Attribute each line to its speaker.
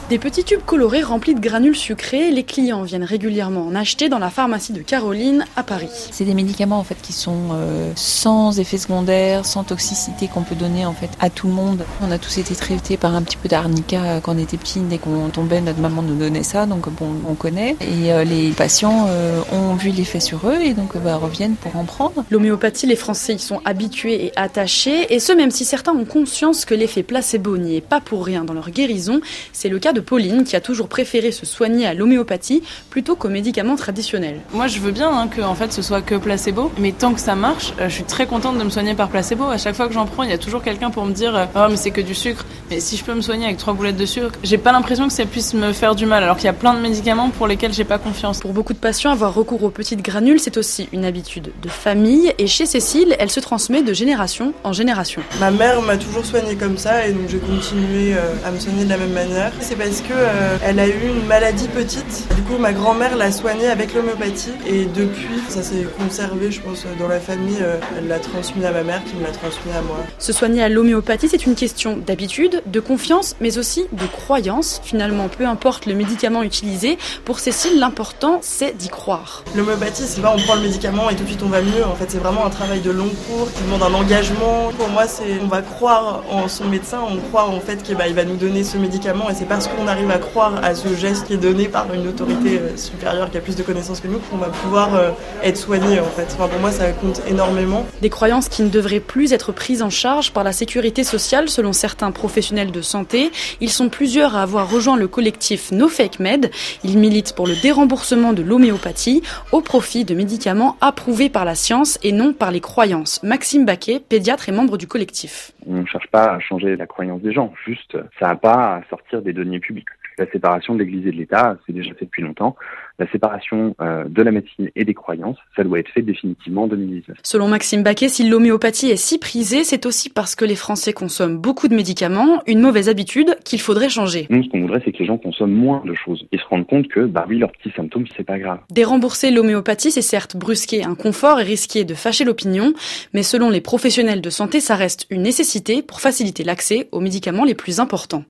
Speaker 1: Des petits tubes colorés remplis de granules sucrés, les clients viennent régulièrement en acheter dans la pharmacie de Caroline à Paris.
Speaker 2: C'est des médicaments en fait qui sont sans effets secondaires, sans toxicité qu'on peut donner en fait à tout le monde. On a tous été traités par un petit peu d'arnica quand on était petits, dès qu'on tombait, notre maman nous donnait ça, donc bon, on connaît. Et les patients ont vu l'effet sur eux et donc reviennent pour en prendre.
Speaker 1: L'homéopathie, les Français y sont habitués et attachés, et ce même si certains ont conscience que l'effet placebo n'y est pas pour rien dans leur guérison. C'est le cas de Pauline qui a toujours préféré se soigner à l'homéopathie plutôt qu'aux médicaments traditionnels.
Speaker 3: Moi je veux bien que en fait, ce soit que placebo, mais tant que ça marche, je suis très contente de me soigner par placebo. À chaque fois que j'en prends, il y a toujours quelqu'un pour me dire « Oh mais c'est que du sucre ». Mais si je peux me soigner avec 3 boulettes de sucre, j'ai pas l'impression que ça puisse me faire du mal, alors qu'il y a plein de médicaments pour lesquels j'ai pas confiance.
Speaker 1: Pour beaucoup de patients, avoir recours aux petites granules, c'est aussi une habitude de famille, et chez Cécile, elle se transmet de génération en génération.
Speaker 4: Ma mère m'a toujours soignée comme ça, et donc j'ai continué à me soigner de la même manière. C'est parce que elle a eu une maladie petite. Du coup, ma grand-mère l'a soignée avec l'homéopathie, et depuis, ça s'est conservé, je pense, dans la famille. Elle l'a transmis à ma mère, qui me l'a transmis à moi.
Speaker 1: Se soigner à l'homéopathie, c'est une question d'habitude, de confiance, mais aussi de croyance. Finalement, peu importe le médicament utilisé, pour Cécile, l'important, c'est d'y croire.
Speaker 4: L'homéopathie, c'est pas on prend le médicament et tout de suite on va mieux. En fait, c'est vraiment un travail de long cours qui demande un engagement. Pour moi, c'est on va croire en son médecin, on croit en fait qu'il va nous donner ce médicament, et c'est parce qu'on arrive à croire à ce geste qui est donné par une autorité supérieure qui a plus de connaissances que nous qu'on va pouvoir être soigné en fait. Enfin, pour moi, ça compte énormément.
Speaker 1: Des croyances qui ne devraient plus être prises en charge par la sécurité sociale selon certains professionnels de santé. Ils sont plusieurs à avoir rejoint le collectif No Fake Med. Ils militent pour le déremboursement de l'homéopathie au profit de médicaments approuvés par la science et non par les croyances. Maxime Baquet, pédiatre et membre du collectif.
Speaker 5: On ne cherche pas à changer la croyance des gens, juste ça n'a pas à sortir des deniers publics. La séparation de l'Église et de l'État, c'est déjà fait depuis longtemps. La séparation de la médecine et des croyances, ça doit être fait définitivement en 2019.
Speaker 1: Selon Maxime Baquet, si l'homéopathie est si prisée, c'est aussi parce que les Français consomment beaucoup de médicaments, une mauvaise habitude qu'il faudrait changer.
Speaker 5: Nous, ce qu'on voudrait, c'est que les gens consomment moins de choses et se rendent compte que, oui, leurs petits symptômes, c'est pas grave.
Speaker 1: Dérembourser l'homéopathie, c'est certes brusquer un confort et risquer de fâcher l'opinion, mais selon les professionnels de santé, ça reste une nécessité pour faciliter l'accès aux médicaments les plus importants.